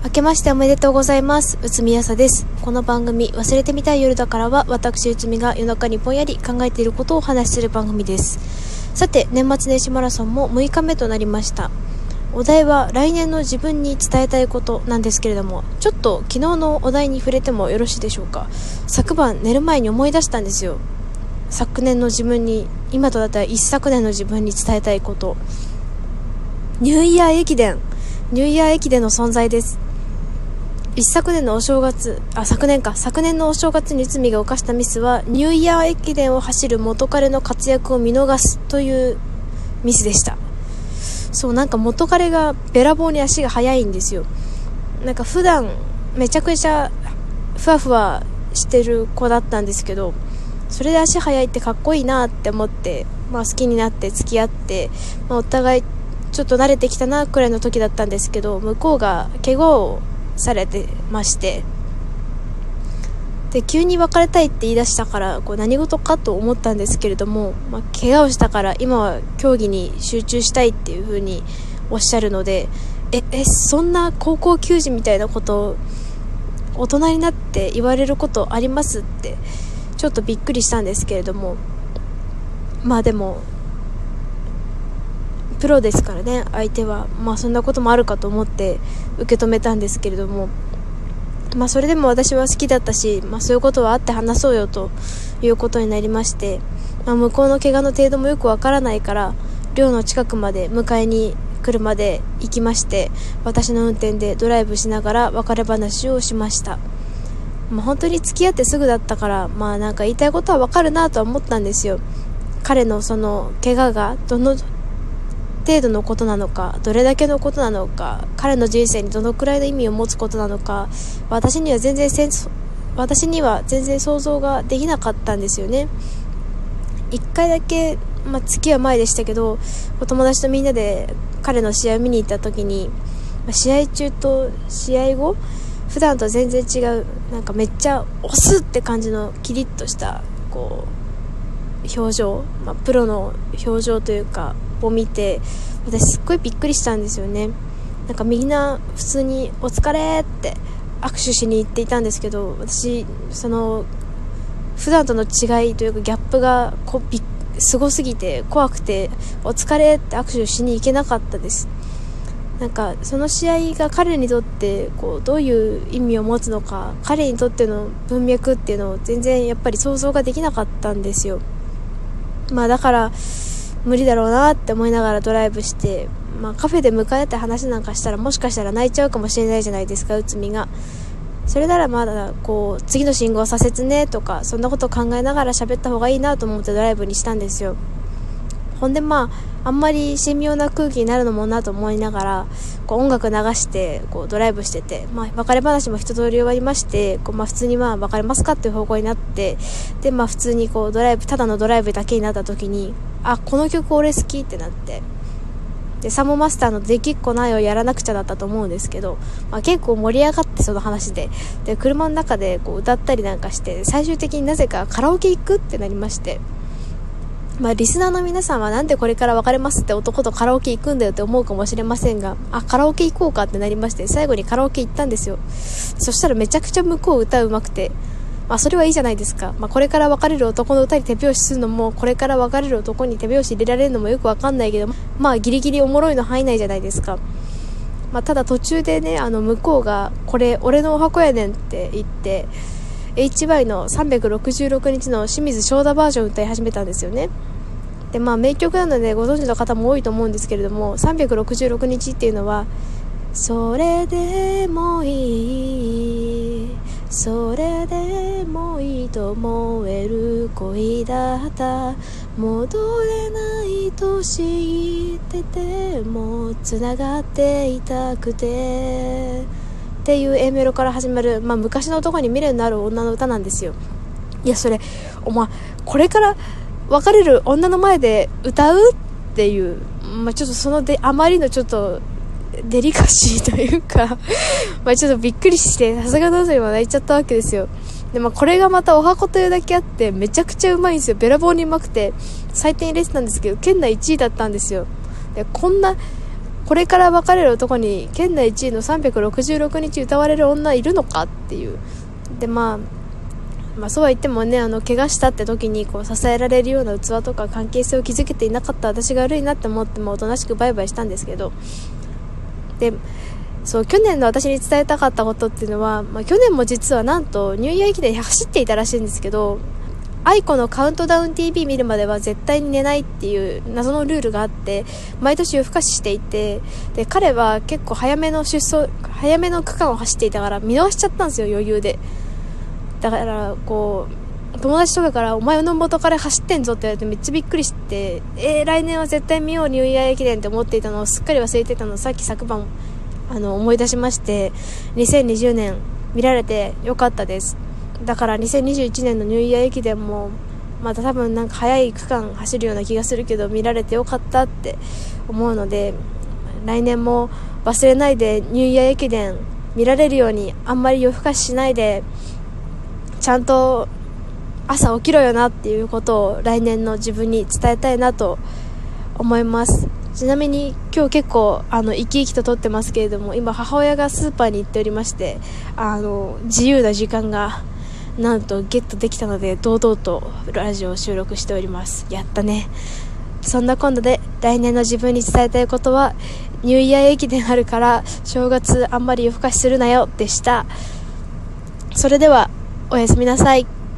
明けましておめでとうございます。内海あさです。この番組忘れてみたい夜だからは、私内海が夜中にぼんやり考えていることをお話しする番組です。さて、年末年始マラソンも6日目となりました。お題は来年の自分に伝えたいことなんですけれども、ちょっと昨日のお題に触れてもよろしいでしょうか。昨晩寝る前に思い出したんですよ。昨年の自分に、今とだったら一昨年の自分に伝えたいこと、ニューイヤー駅伝の存在です。昨年のお正月のお正月に内海が犯したミスは、ニューイヤー駅伝を走る元彼の活躍を見逃すというミスでした。そう、なんか元彼がべらぼうに足が速いんですよ。なんか普段めちゃくちゃふわふわしてる子だったんですけど、それで足速いってかっこいいなって思って、好きになって付き合って、お互いちょっと慣れてきたなくらいの時だったんですけど、向こうが怪我をされてまして、で急に別れたいって言い出したから、何事かと思ったんですけれども、怪我をしたから今は競技に集中したいっていう風におっしゃるので、そんな高校球児みたいなことを大人になって言われることありますってちょっとびっくりしたんですけれども、でもプロですからね、相手は。そんなこともあるかと思って受け止めたんですけれども、それでも私は好きだったし、そういうことはあって話そうよということになりまして、向こうの怪我の程度もよくわからないから寮の近くまで迎えに来るまで行きまして、私の運転でドライブしながら別れ話をしました。本当に付き合ってすぐだったから、なんか言いたいことはわかるなとは思ったんですよ。彼のその怪我がどの程度のことなのか、どれだけのことなのか、彼の人生にどのくらいの意味を持つことなのか、私には全然想像ができなかったんですよね。一回だけ、月は前でしたけど、お友達とみんなで彼の試合を見に行った時に、試合中と試合後、普段と全然違う、なんかめっちゃ押すって感じのキリッとした表情、プロの表情というかを見て、私すっごいびっくりしたんですよね。なんかみんな普通にお疲れって握手しに行っていたんですけど、私その普段との違いというかギャップがすごすぎて怖くて、お疲れって握手しに行けなかったです。なんかその試合が彼にとってどういう意味を持つのか、彼にとっての文脈っていうのを全然やっぱり想像ができなかったんですよ。だから無理だろうなって思いながらドライブして、カフェで迎えて話なんかしたらもしかしたら泣いちゃうかもしれないじゃないですか、内海が。それならまだ次の信号左折ねとか、そんなことを考えながら喋った方がいいなと思ってドライブにしたんですよ。ほんであんまり神妙な空気になるのもなと思いながら音楽流してドライブしてて、別れ話も一通り終わりまして、普通に別れますかっていう方向になって、で普通にドライブ、ただのドライブだけになった時に、この曲俺好きってなって、でサモマスターのできっこないをやらなくちゃだったと思うんですけど、結構盛り上がって、その話で車の中で歌ったりなんかして、最終的になぜかカラオケ行くってなりまして、リスナーの皆さんはなんでこれから別れますって男とカラオケ行くんだよって思うかもしれませんが、カラオケ行こうかってなりまして、最後にカラオケ行ったんですよ。そしたらめちゃくちゃ向こう歌うまくて、それはいいじゃないですか。これから別れる男の歌に手拍子するのも、これから別れる男に手拍子入れられるのもよくわかんないけど、ギリギリおもろいの入んないじゃないですか。ただ途中でね、向こうがこれ俺のお箱やねんって言って HY の366日の清水翔太バージョンを歌い始めたんですよね。で名曲なのでご存知の方も多いと思うんですけれども、366日っていうのは、それでもいい、それでもいいと思える恋だった、戻れないと知ってても繋がっていたくてっていう A メロから始まる、昔の男に未練のある女の歌なんですよ。いや、それこれから別れる女の前で歌うっていう、ちょっとそのあまりのちょっとデリカシーというかちょっとびっくりして、さすがのには泣いちゃったわけですよ。でこれがまたお箱というだけあってめちゃくちゃうまいんですよ。べらぼうにうまくて採点入れてたんですけど、県内1位だったんですよ。でこんなこれから別れる男に県内1位の366日歌われる女いるのかっていう。でまあそうは言ってもね、怪我したって時にこう支えられるような器とか関係性を築けていなかった私が悪いなって思ってもおとなしくバイバイしたんですけど、でそう去年の私に伝えたかったことっていうのは、去年も実はなんとニューイヤー駅伝走っていたらしいんですけど、愛子のカウントダウン TV 見るまでは絶対に寝ないっていう謎のルールがあって、毎年夜更かししていて、で彼は結構早めの区間を走っていたから見逃しちゃったんですよ、余裕で。だからこう友達とかからお前の元から走ってんぞって言われてめっちゃびっくりして、来年は絶対見ようニューイヤー駅伝って思っていたのをすっかり忘れてたのをさっき昨晩思い出しまして、2020年見られてよかったです。だから2021年のニューイヤー駅伝もまた多分なんか早い区間走るような気がするけど見られてよかったって思うので、来年も忘れないでニューイヤー駅伝見られるようにあんまり夜更かししないでちゃんと朝起きろよなっていうことを来年の自分に伝えたいなと思います。ちなみに今日結構生き生きと撮ってますけれども、今母親がスーパーに行っておりまして、自由な時間がなんとゲットできたので堂々とラジオを収録しております。やったね。そんな今度で来年の自分に伝えたいことは、ニューイヤー駅伝あるから正月あんまり夜更かしするなよでした。それではおやすみなさい。